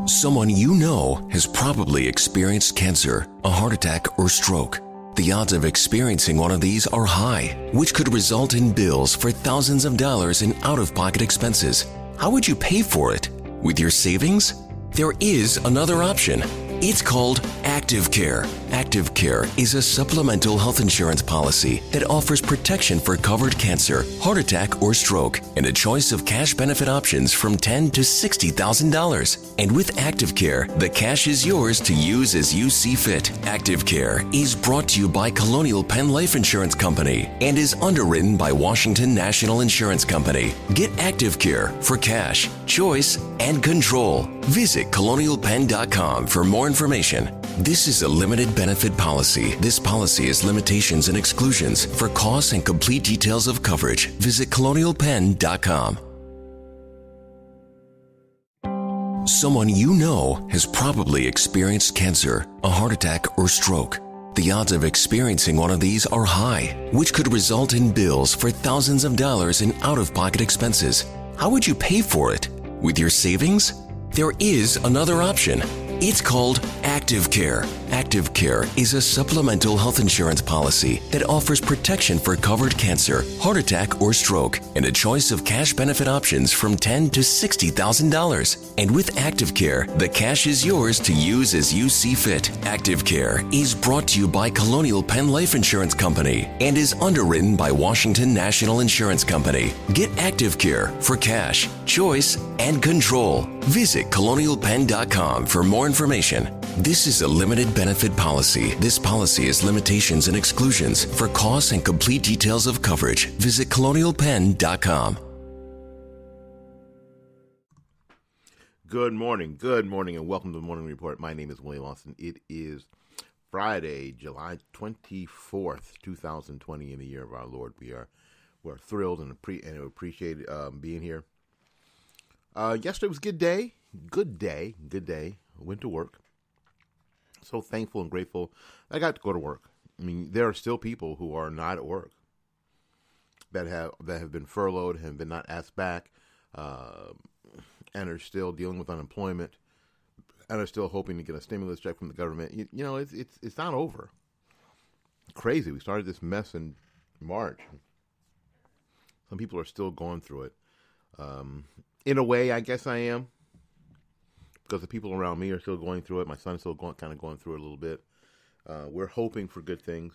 Someone you know has probably experienced cancer, a heart attack, or stroke. The odds of experiencing one of these are high, which could result in bills for thousands of dollars in out-of-pocket expenses. How would you pay for it? With your savings? There is another option. It's called Active Care. Active Care is a supplemental health insurance policy that offers protection for covered cancer, heart attack, or stroke, and a choice of cash benefit options from $10,000 to $60,000. And with Active Care, the cash is yours to use as you see fit. Active Care is brought to you by Colonial Penn Life Insurance Company and is underwritten by Washington National Insurance Company. Get Active Care for cash, choice, and control. Visit colonialpenn.com for more information. This is a limited benefit policy. This policy has limitations and exclusions. For costs and complete details of coverage, visit colonialpenn.com. Someone you know has probably experienced cancer, a heart attack, or stroke. The odds of experiencing one of these are high, which could result in bills for thousands of dollars in out-of-pocket expenses. How would you pay for it? With your savings? There is another option. It's called Active Care. Active Care is a supplemental health insurance policy that offers protection for covered cancer, heart attack, or stroke, and a choice of cash benefit options from $10,000 to $60,000. And with Active Care, the cash is yours to use as you see fit. Active Care is brought to you by Colonial Penn Life Insurance Company and is underwritten by Washington National Insurance Company. Get Active Care for cash, choice, and control. Visit colonialpenn.com for more information. This is a limited benefit policy. This policy has limitations and exclusions. For costs and complete details of coverage, visit colonialpenn.com. Good morning, and welcome to the Morning Report. My name is William Austin. It is Friday, July 24th, 2020, in the year of our Lord. We're thrilled and appreciate being here. Yesterday was a good day. Went to work. So thankful and grateful I got to go to work. I mean, there are still people who are not at work that have been furloughed, have been not asked back, and are still dealing with unemployment, and are still hoping to get a stimulus check from the government. You know, it's not over. Crazy. We started this mess in March. Some people are still going through it. In a way, I guess I am, because the people around me are still going through it. My son is still going through it a little bit. We're hoping for good things.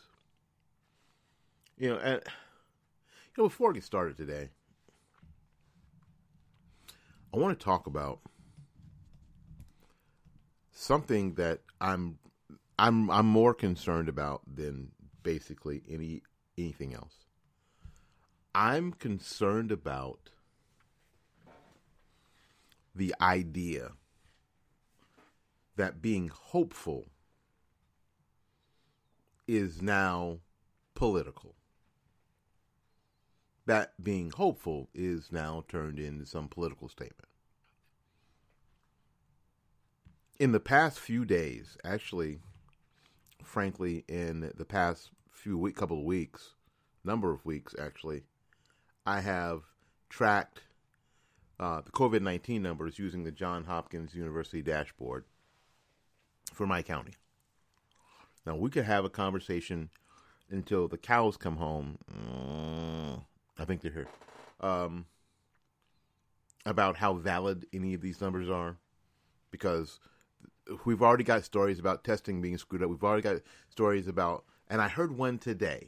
Before I get started today, I want to talk about something that I'm more concerned about than basically anything else. I'm concerned about the idea that being hopeful is now political. That being hopeful is now turned into some political statement. In the past few days, actually, frankly, in the past couple of weeks, number of weeks actually, I have tracked the COVID-19 numbers using the Johns Hopkins University dashboard for my county. Now, we could have a conversation until the cows come home. I think they're here. About how valid any of these numbers are. Because we've already got stories about testing being screwed up. We've already got stories about, and I heard one today,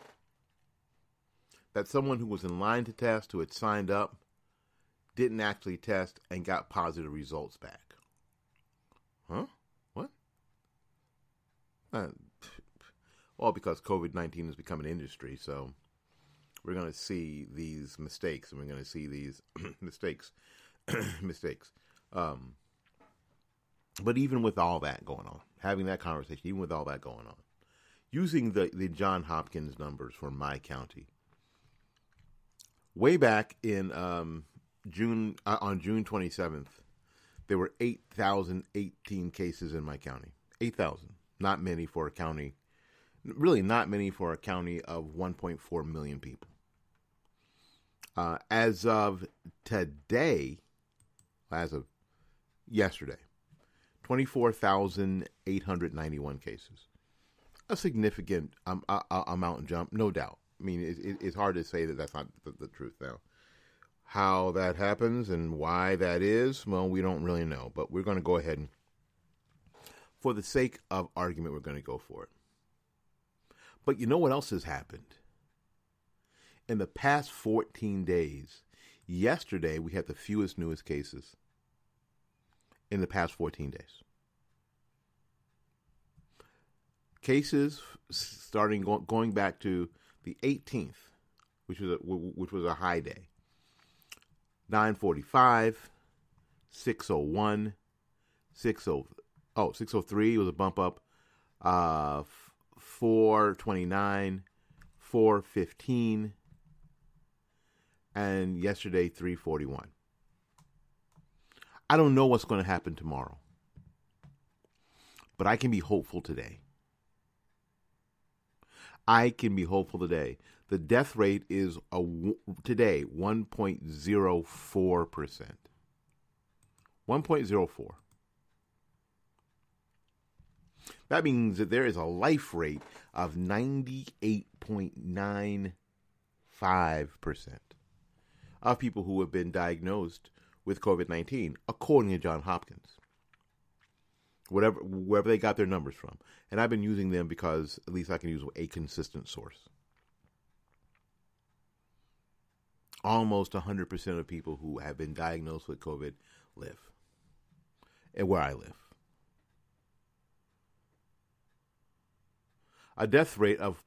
that someone who was in line to test, who had signed up, didn't actually test and got positive results back. Huh? What? Well, because COVID-19 has become an industry, so we're going to see these mistakes, and we're going to see these mistakes. But even with all that going on, having that conversation, even with all that going on, using the Johns Hopkins numbers for my county, way back in on June 27th, there were 8,018 cases in my county. 8,000. Not many for a county. Really not many for a county of 1.4 million people. As of today, as of yesterday, 24,891 cases. A significant amount jump, no doubt. I mean, it's hard to say that that's not the truth now. How that happens and why that is, well, we don't really know. But we're going to go ahead and, for the sake of argument, we're going to go for it. But you know what else has happened? In the past 14 days, yesterday we had the fewest newest cases in the past 14 days. Cases starting going back to the 18th, which was a high day. 945, 601, 603 was a bump up. 429, 415, and yesterday 341. I don't know what's going to happen tomorrow, but I can be hopeful today. The death rate is today 1.04%. 1.04. That means that there is a life rate of 98.95% of people who have been diagnosed with COVID-19, according to Johns Hopkins. Wherever they got their numbers from. And I've been using them because at least I can use a consistent source. Almost 100% of people who have been diagnosed with COVID live. And where I live. A death rate of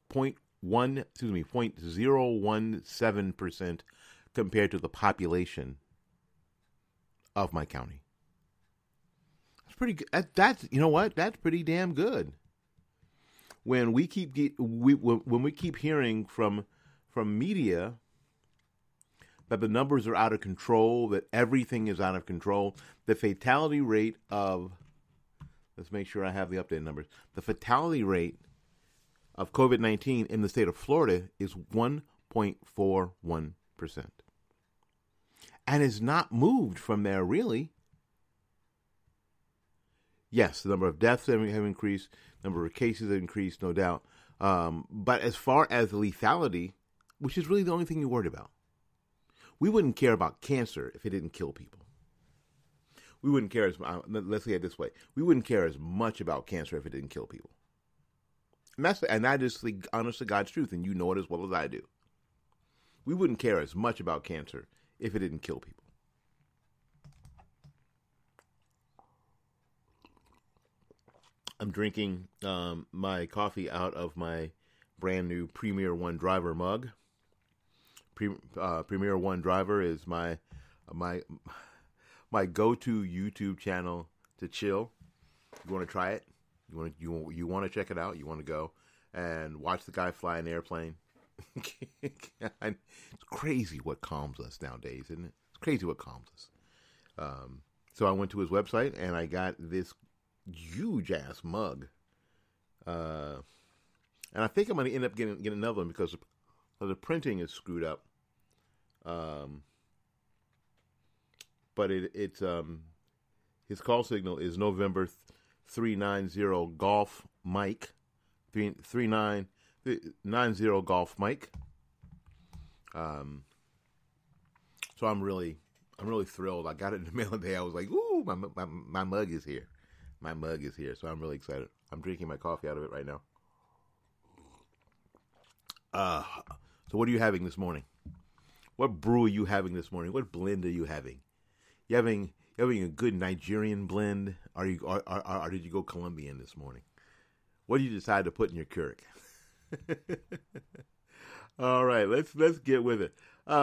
0.017% compared to the population of my county. That's pretty good. That's, you know what? That's pretty damn good. When we keep hearing from media that the numbers are out of control, that everything is out of control, the fatality rate of, let's make sure I have the updated numbers. The fatality rate of COVID-19 in the state of Florida is 1.41%. And has not moved from there, really. Yes, the number of deaths have increased, the number of cases have increased, no doubt. But as far as lethality, which is really the only thing you're worried about, we wouldn't care about cancer if it didn't kill people. We wouldn't care let's say it this way, we wouldn't care as much about cancer if it didn't kill people. And that is the honest to God's truth, and you know it as well as I do. We wouldn't care as much about cancer if it didn't kill people. I'm drinking my coffee out of my brand new Premier One Driver mug. Premier One Driver is my go-to YouTube channel to chill. You want to try it? You want to check it out? You want to go and watch the guy fly an airplane? It's crazy what calms us nowadays, isn't it? It's crazy what calms us. So I went to his website and I got this huge ass mug, and I think I'm going to end up getting another one because the printing is screwed up. But it's his call signal is November 390 Golf Mike, 3990 Golf Mike. So I'm really thrilled. I got it in the mail today. I was like, ooh, my mug is here. My mug is here. So I'm really excited. I'm drinking my coffee out of it right now. So what are you having this morning? What brew are you having this morning? What blend are you having? You having a good Nigerian blend? Or did you go Colombian this morning? What did you decide to put in your Keurig? All right, let's get with it.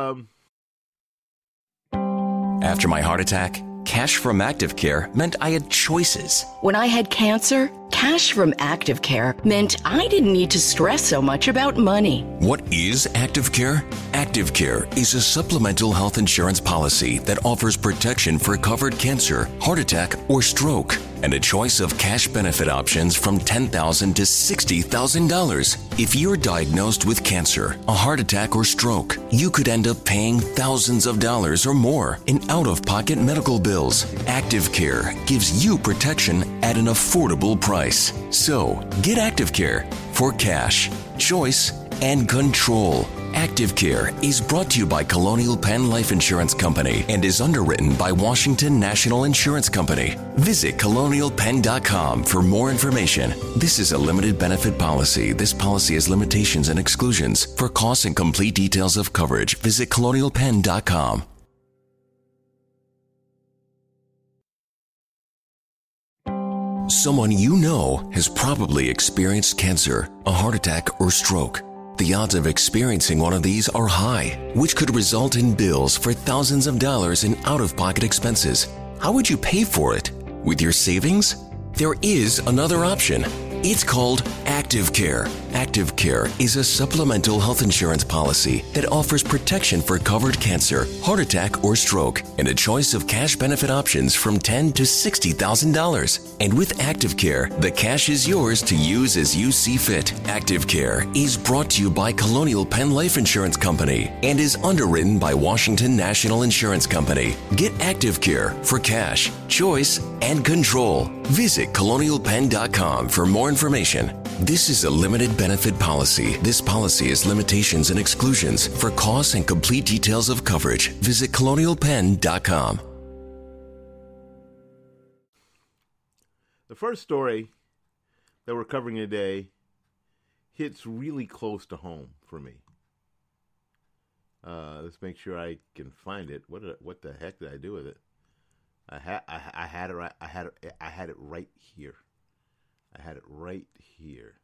After my heart attack, cash from ActiveCare meant I had choices. When I had cancer, cash from ActiveCare meant I didn't need to stress so much about money. What is ActiveCare? ActiveCare is a supplemental health insurance policy that offers protection for covered cancer, heart attack, or stroke. and a choice of cash benefit options from $10,000 to $60,000. If you're diagnosed with cancer, a heart attack, or stroke, you could end up paying thousands of dollars or more in out-of-pocket medical bills. Active Care gives you protection at an affordable price. So, get Active Care for cash, choice, and control. Active Care is brought to you by Colonial Penn Life Insurance Company and is underwritten by Washington National Insurance Company. Visit colonialpenn.com for more information. This is a limited benefit policy. This policy has limitations and exclusions. For costs and complete details of coverage, visit colonialpenn.com. Someone you know has probably experienced cancer, a heart attack, or stroke. The odds of experiencing one of these are high, which could result in bills for thousands of dollars in out-of-pocket expenses. How would you pay for it? With your savings? There is another option. It's called Active Care. Active Care is a supplemental health insurance policy that offers protection for covered cancer, heart attack, or stroke, and a choice of cash benefit options from $10,000 to $60,000. And with Active Care, the cash is yours to use as you see fit. Active Care is brought to you by Colonial Penn Life Insurance Company and is underwritten by Washington National Insurance Company. Get Active Care for cash, choice, and control. Visit colonialpenn.com for more information. This is a limited benefit policy. This policy has limitations and exclusions. For costs and complete details of coverage, visit colonialpenn.com. The first story that we're covering today hits really close to home for me. Let's make sure I can find it. What the heck did I do with it? I had it right. I had it right here. I had it right here.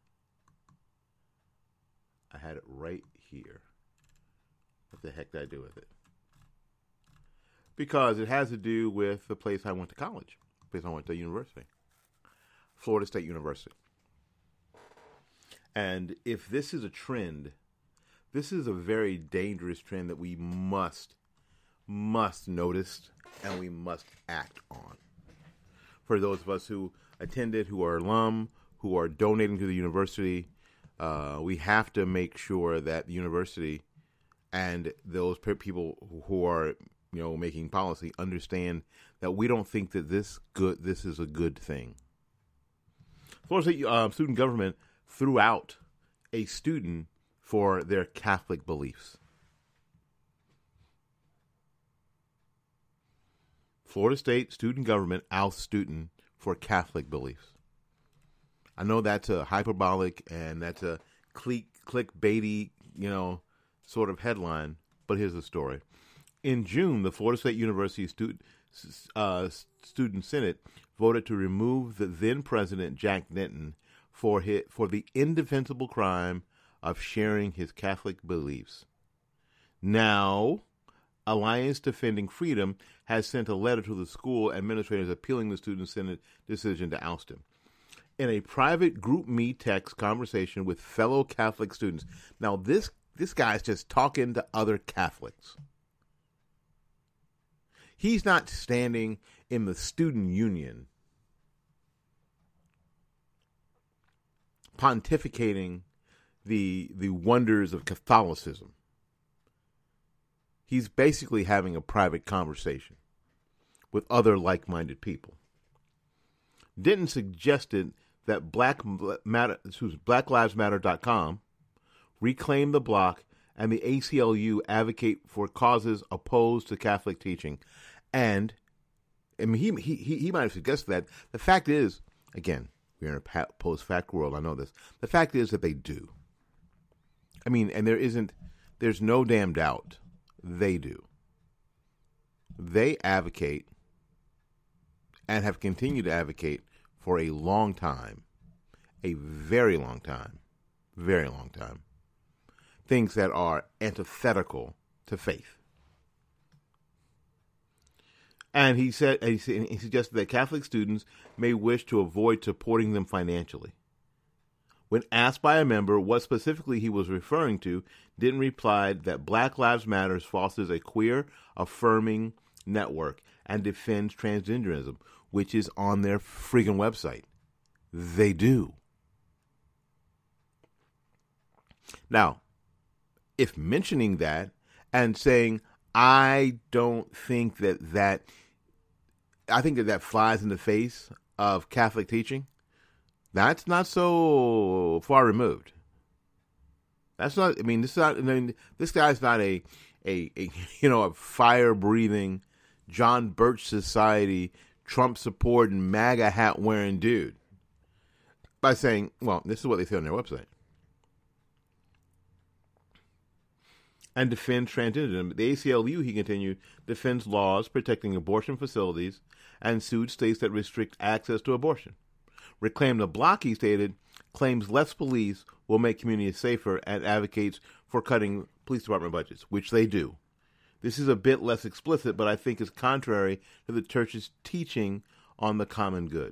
I had it right here. What the heck did I do with it? Because it has to do with the place I went to college, the place I went to university, Florida State University. And if this is a trend, this is a very dangerous trend that we must notice and we must act on. For those of us who attended, who are alum, who are donating to the university, we have to make sure that the university and those people who are, making policy understand that we don't think that this is a good thing. Florida State student government threw out a student for their Catholic beliefs. Florida State student government ousts student for Catholic beliefs. I know that's a hyperbolic and that's a clickbaity, sort of headline, but here's the story. In June, the Florida State University Student Senate voted to remove the then president Jack Denton for the indefensible crime of sharing his Catholic beliefs. Now, Alliance Defending Freedom has sent a letter to the school administrators appealing the student senate decision to oust him. In a private GroupMe text conversation with fellow Catholic students. Now, this guy's just talking to other Catholics. He's not standing in the student union pontificating the wonders of Catholicism. He's basically having a private conversation with other like-minded people. Denton suggested that BlackLivesMatter.com, Reclaim the Block, and the ACLU advocate for causes opposed to Catholic teaching. And I mean, he might have suggested that. The fact is, again, we're in a post-fact world. I know this. The fact is that they do. I mean, and there's no damn doubt they do. They advocate and have continued to advocate for a long time, a very long time, things that are antithetical to faith. And he suggested that Catholic students may wish to avoid supporting them financially. When asked by a member what specifically he was referring to, Denton replied that Black Lives Matter fosters a queer, affirming network and defends transgenderism, which is on their friggin' website. They do. Now, if mentioning that and saying, I think that flies in the face of Catholic teaching, that's not so far removed. That's not, this guy's not a fire-breathing, John Birch Society, Trump supporting, MAGA hat wearing dude. By saying, well, this is what they say on their website. And defend transgenderism. The ACLU, he continued, defends laws protecting abortion facilities and sued states that restrict access to abortion. Reclaim the Block, he stated, claims less police will make communities safer and advocates for cutting police department budgets, which they do. This is a bit less explicit, but I think is contrary to the church's teaching on the common good.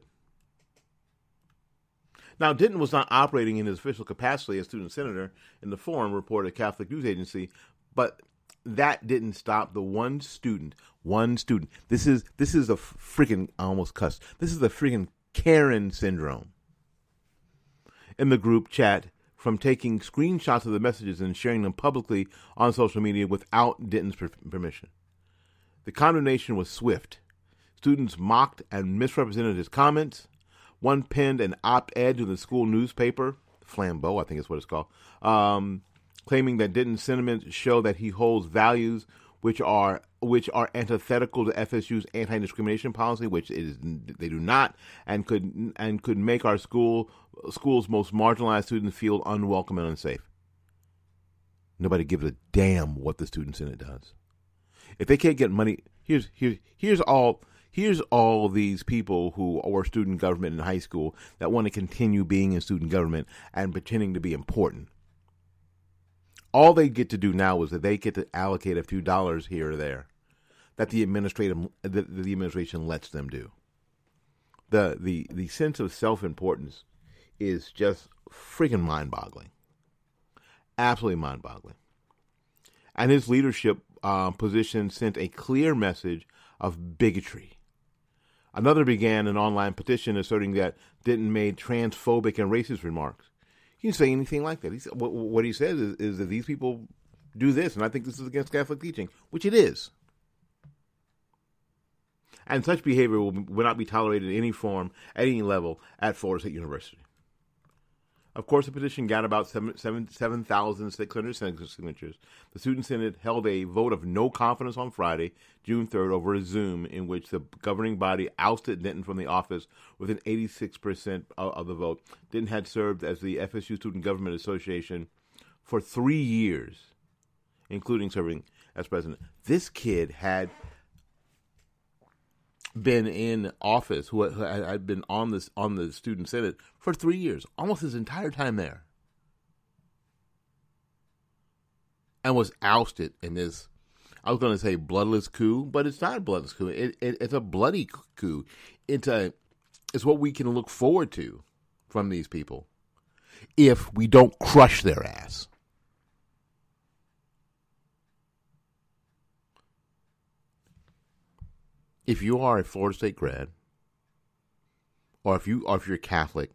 Now, Denton was not operating in his official capacity as student senator in the Forum, reported a Catholic news agency, but that didn't stop the one student. This is a freaking, I almost cussed. This is the freaking Karen syndrome. In the group chat, from taking screenshots of the messages and sharing them publicly on social media without Denton's permission. The condemnation was swift. Students mocked and misrepresented his comments. One penned an op-ed to the school newspaper, Flambeau, I think is what it's called, claiming that Denton's sentiments show that he holds values which are antithetical to FSU's anti-discrimination policy, which they do not, and could make our school's most marginalized students feel unwelcome and unsafe. Nobody gives a damn what the Student Senate does. If they can't get money, here's all these people who are student government in high school that want to continue being in student government and pretending to be important. All they get to do now is that they get to allocate a few dollars here or there that the administration lets them do. The sense of self-importance is just freaking mind-boggling. Absolutely mind-boggling. And his leadership position sent a clear message of bigotry. Another began an online petition asserting that Denton made transphobic and racist remarks. He didn't say anything like that. What he says is that these people do this, and I think this is against Catholic teaching, which it is. And such behavior will not be tolerated in any form, at any level, at Florida State University. Of course, the petition got about 7,600 signatures. The Student Senate held a vote of no confidence on Friday, June 3rd, over a Zoom, in which the governing body ousted Denton from the office with an 86% of the vote. Denton had served as the FSU Student Government Association for 3 years, including serving as president. This kid had been in office, who had been on the Student Senate for 3 years, almost his entire time there, and was ousted in this, I was going to say bloodless coup, but it's not a bloodless coup. It's a bloody coup. It's what we can look forward to from these people if we don't crush their ass. If you are a Florida State grad, or if you're Catholic,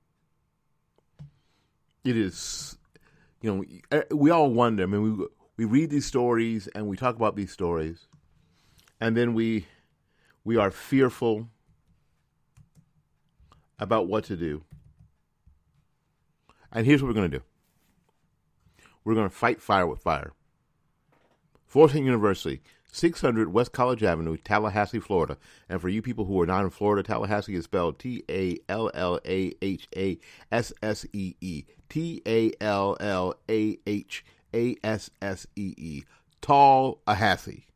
it is, we all wonder. I mean, we read these stories and we talk about these stories, and then we are fearful about what to do. And here's what we're going to do. We're going to fight fire with fire. Florida State University, 600 West College Avenue, Tallahassee, Florida. And for you people who are not in Florida, Tallahassee is spelled Tallahassee. Tallahassee. Tallahassee.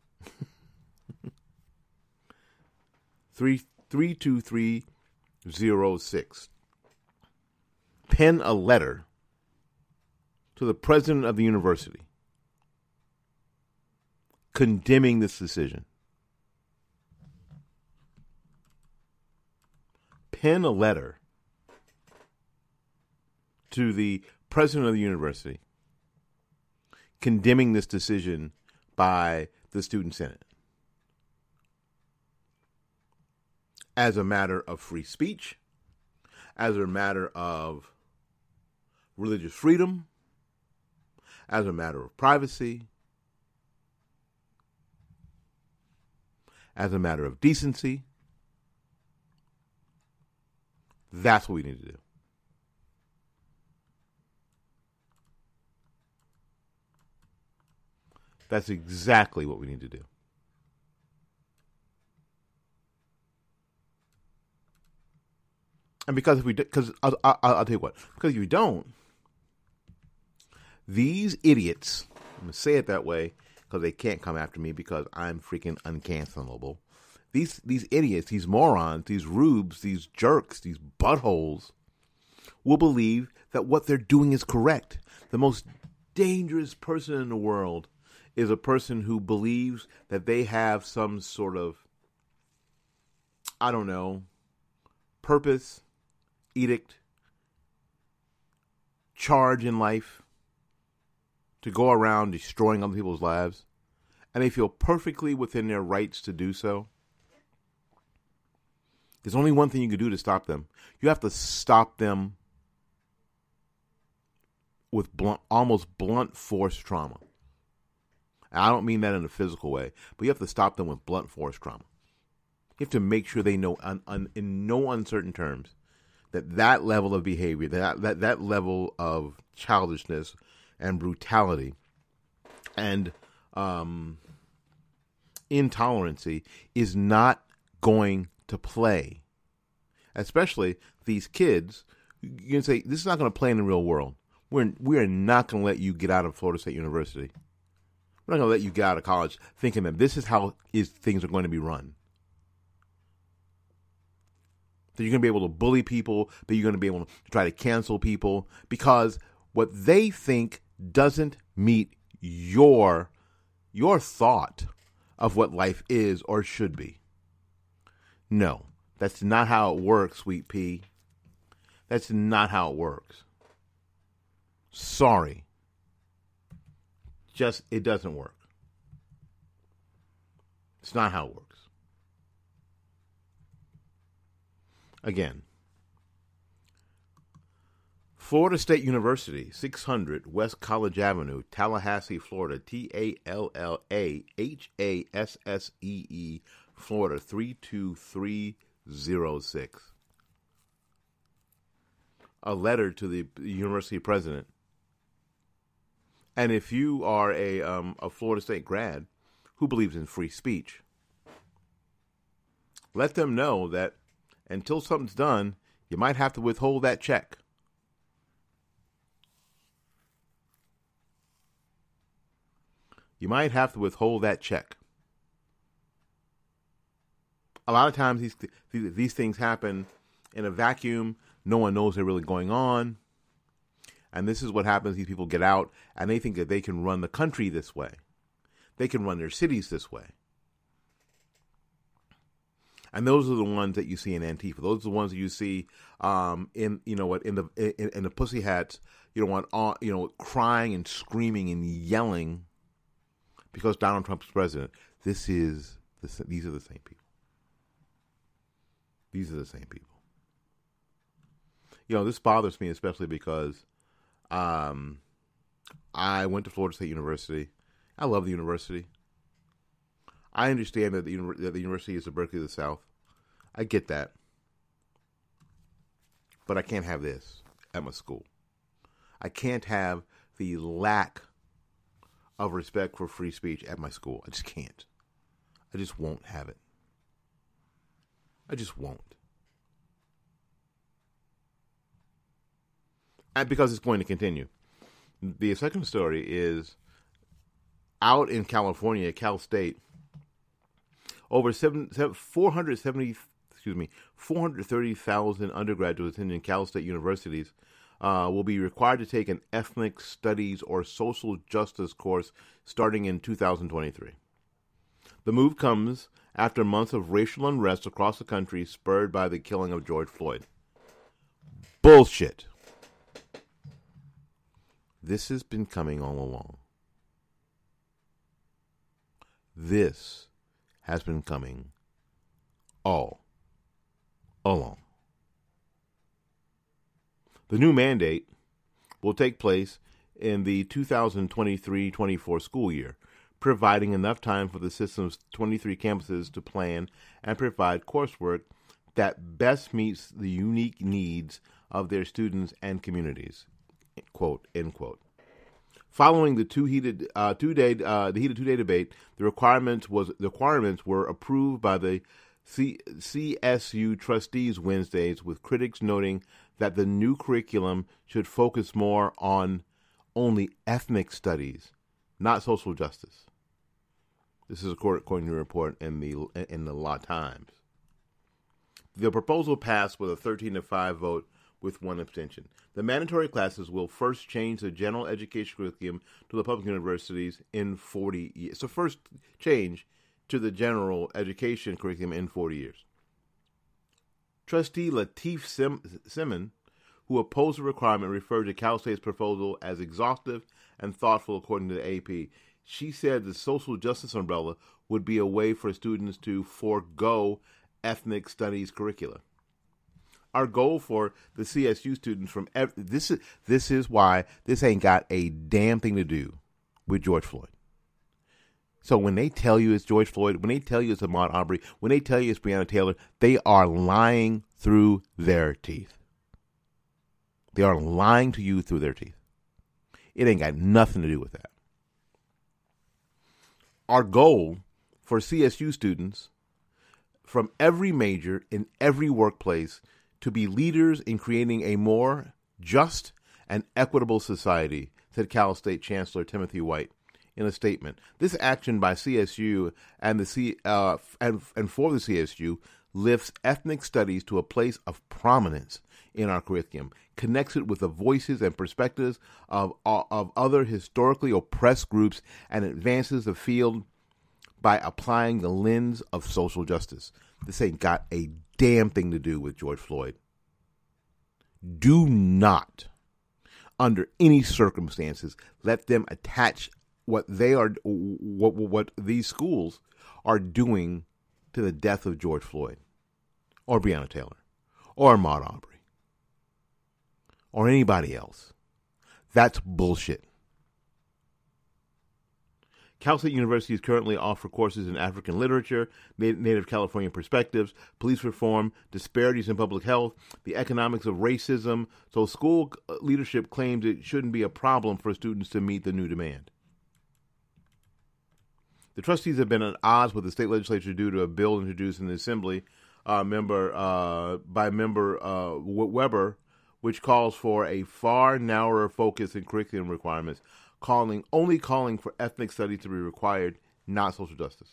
32306. Pen a letter to the president of the university condemning this decision. Pen a letter to the president of the university condemning this decision by the Student Senate. as a matter of free speech, as a matter of religious freedom, as a matter of privacy, as a matter of decency. That's what we need to do. That's exactly what we need to do. And because if we, because I'll tell you what, because if you don't, these idiots, I'm gonna say it that way because they can't come after me because I'm freaking uncancelable. These idiots, these morons, these rubes, these jerks, these buttholes will believe that what they're doing is correct. The most dangerous person in the world is a person who believes that they have some sort of, I don't know, purpose, edict, charge in life to go around destroying other people's lives, and they feel perfectly within their rights to do so. There's only one thing you can do to stop them. You have to stop them with almost blunt force trauma. And I don't mean that in a physical way, but you have to stop them with blunt force trauma. You have to make sure they know in no uncertain terms that level of behavior, that level of childishness and brutality and intolerancy is not going to play. Especially these kids, you can say, this is not going to play in the real world. We are not going to let you get out of Florida State University. We're not going to let you get out of college thinking that this is how things are going to be run. That you're going to be able to bully people, that you're going to be able to try to cancel people, because what they think doesn't meet your thought of what life is or should be. No, that's not how it works, Sweet Pea. That's not how it works. Sorry. Just, it doesn't work. It's not how it works. Again, Florida State University, 600 West College Avenue, Tallahassee, Florida, Tallahassee, Florida, 32306. A letter to the university president. And if you are a Florida State grad who believes in free speech, let them know that until something's done, you might have to withhold that check. You might have to withhold that check. A lot of times these things happen in a vacuum. No one knows they're really going on. And this is what happens. These people get out and they think that they can run the country this way. They can run their cities this way. And those are the ones that you see in Antifa. Those are the ones that you see in the pussy hats, crying and screaming and yelling because Donald Trump's president. These are the same people. These are the same people. This bothers me especially because I went to Florida State University. I love the university. I understand that the university is the Berkeley of the South. I get that. But I can't have this at my school. I can't have the lack of respect for free speech at my school. I just can't. I just won't have it. I just won't. And because it's going to continue. The second story is out in California, Cal State. Over 430,000 undergraduates attending Cal State universities will be required to take an ethnic studies or social justice course starting in 2023. The move comes after months of racial unrest across the country spurred by the killing of George Floyd. Bullshit. This has been coming all along. This has been coming all along. The new mandate will take place in the 2023-24 school year, providing enough time for the system's 23 campuses to plan and provide coursework that best meets the unique needs of their students and communities. Quote, end quote. Following the heated two-day debate, the requirements were approved by the CSU trustees Wednesdays, with critics noting that the new curriculum should focus more on only ethnic studies, not social justice. This is according to a report in the La Times. The proposal passed with a 13-5 vote with one abstention. The mandatory classes will first change the general education curriculum to the public universities in 40 years. So first change to the general education curriculum in 40 years. Trustee Lateef Simon, who opposed the requirement, referred to Cal State's proposal as exhaustive and thoughtful, according to the AP. She said the social justice umbrella would be a way for students to forego ethnic studies curricula. Our goal for the CSU students this is why this ain't got a damn thing to do with George Floyd. So when they tell you it's George Floyd, when they tell you it's Ahmaud Arbery, when they tell you it's Breonna Taylor, they are lying through their teeth. They are lying to you through their teeth. It ain't got nothing to do with that. Our goal for CSU students from every major in every workplace to be leaders in creating a more just and equitable society, said Cal State Chancellor Timothy White in a statement. This action by CSU and for the CSU lifts ethnic studies to a place of prominence in our curriculum, connects it with the voices and perspectives of other historically oppressed groups, and advances the field by applying the lens of social justice. This ain't got a damn thing to do with George Floyd. Do not, under any circumstances, let them attach what these schools are doing to the death of George Floyd, or Breonna Taylor, or Ahmaud Arbery, or anybody else. That's bullshit. Cal State University currently offer courses in African literature, Native Californian perspectives, police reform, disparities in public health, the economics of racism. So school leadership claims it shouldn't be a problem for students to meet the new demand. The trustees have been at odds with the state legislature due to a bill introduced in the Assembly by member Weber, which calls for a far narrower focus in curriculum requirements, only calling for ethnic studies to be required, not social justice.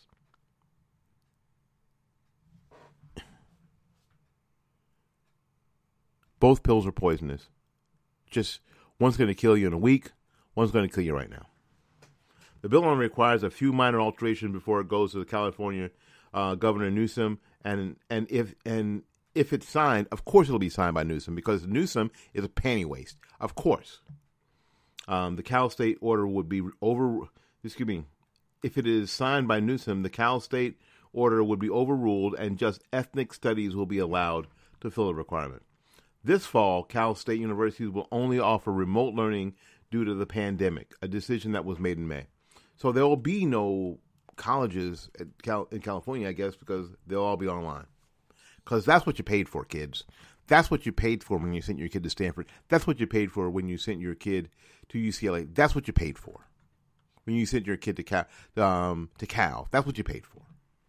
Both pills are poisonous. Just one's going to kill you in a week, one's going to kill you right now. The bill only requires a few minor alterations before it goes to the California Governor Newsom, and if it's signed, of course it'll be signed by Newsom, because Newsom is a panty waste. Of course. The Cal State order would be if it is signed by Newsom, the Cal State order would be overruled and just ethnic studies will be allowed to fill the requirement. This fall, Cal State universities will only offer remote learning due to the pandemic, a decision that was made in May. So there will be no colleges in California, I guess, because they'll all be online. Because that's what you paid for, kids. That's what you paid for when you sent your kid to Stanford. That's what you paid for when you sent your kid to UCLA. That's what you paid for when you sent your kid to Cal. That's what you paid for.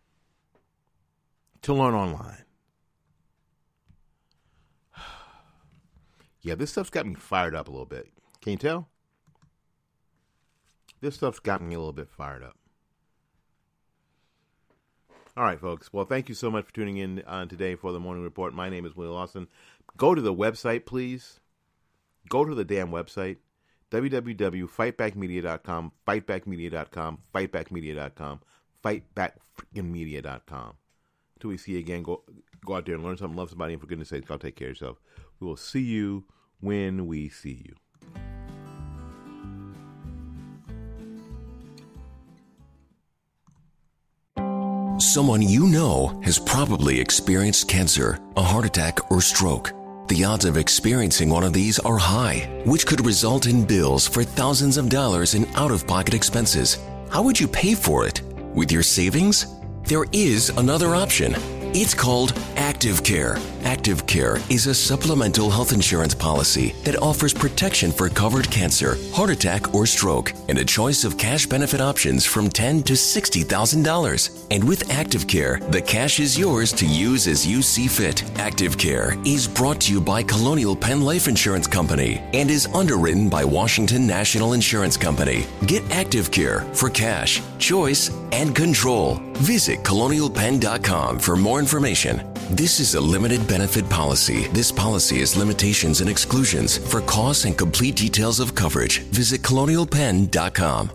To learn online. Yeah, this stuff's got me fired up a little bit. Can you tell? This stuff's got me a little bit fired up. All right, folks. Well, thank you so much for tuning in today for the Morning Report. My name is Willie Lawson. Go to the website, please. Go to the damn website, www.fightbackmedia.com, fightbackmedia.com, fightbackmedia.com, fightbackmedia.com. Until we see you again, go out there and learn something, love somebody, and for goodness sakes, go take care of yourself. We will see you when we see you. Someone you know has probably experienced cancer, a heart attack, or stroke. The odds of experiencing one of these are high, which could result in bills for thousands of dollars in out-of-pocket expenses. How would you pay for it? With your savings? There is another option. It's called Active Care. Active Care is a supplemental health insurance policy that offers protection for covered cancer, heart attack, or stroke, and a choice of cash benefit options from $10,000 to $60,000. And with Active Care, the cash is yours to use as you see fit. Active Care is brought to you by Colonial Penn Life Insurance Company and is underwritten by Washington National Insurance Company. Get Active Care for cash, choice, and control. Visit colonialpenn.com for more information. This is a limited benefit policy. This policy has limitations and exclusions. For costs and complete details of coverage, visit colonialpenn.com.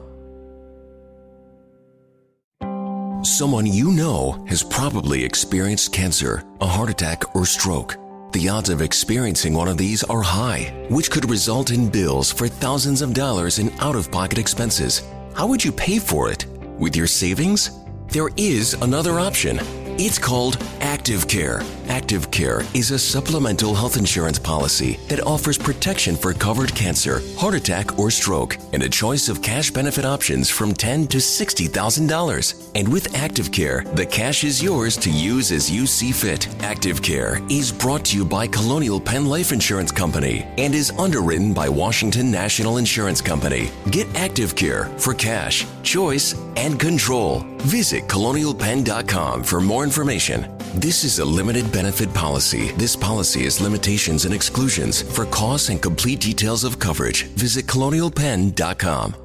Someone you know has probably experienced cancer, a heart attack, or stroke. The odds of experiencing one of these are high, which could result in bills for thousands of dollars in out-of-pocket expenses. How would you pay for it? With your savings? There is another option. It's called Active Care. Active Care is a supplemental health insurance policy that offers protection for covered cancer, heart attack, or stroke, and a choice of cash benefit options from $10,000 to $60,000. And with Active Care, the cash is yours to use as you see fit. Active Care is brought to you by Colonial Penn Life Insurance Company and is underwritten by Washington National Insurance Company. Get Active Care for cash, choice, and control. Visit colonialpenn.com for more information. This is a limited benefit policy. This policy has limitations and exclusions. For costs and complete details of coverage, visit colonialpenn.com.